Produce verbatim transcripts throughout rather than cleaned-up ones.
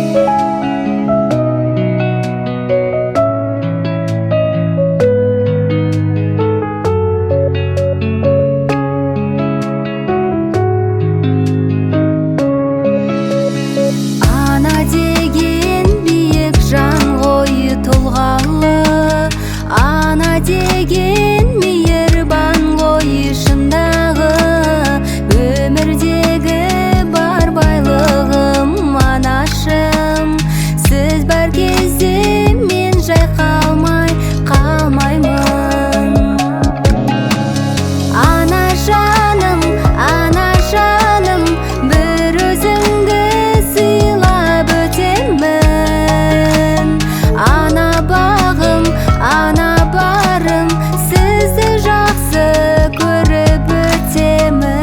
деген мейірбан ғой шындағы өмірдегі бар байлығым анашым. Сіз бар кезде мен жайқалмай қалмаймын. Ана жаным, ана жаным, бір өзіңді сыйлап өтемін. Ана бағым, ана барым, сізді жақсы көріп өтемін.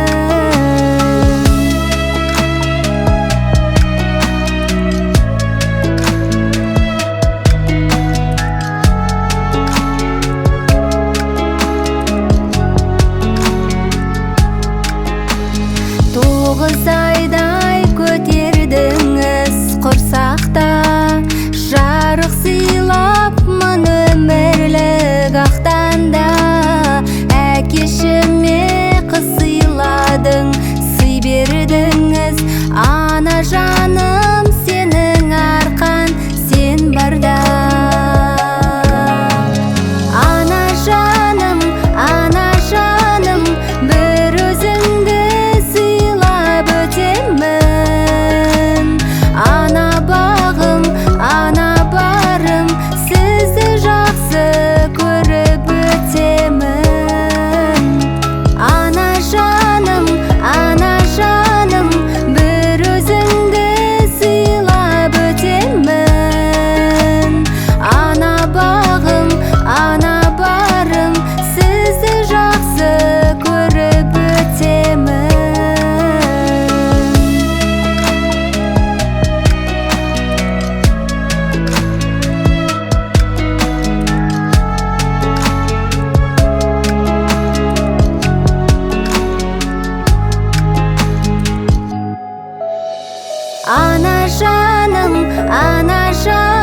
Тоғыз айдай көтердіңіз құрсақта, жарық сыйлап мың өмірлік ақтанда. Әкешіме қыз сыйладың, сый бердіңіз. Ана жаным, сенің арқан, сен барда. Ана жаным, ана жаным, бір өзіңді сыйлап өтемін. Ана бағым, ана барым, сізді жақсы көріп өтемін. Ана жаным, ана жаным, бір өзіңді сыйлап өтемін. Ана бағым, ана барым, сізді жақсы көріп өтемін. Ана жаным, ана жаным.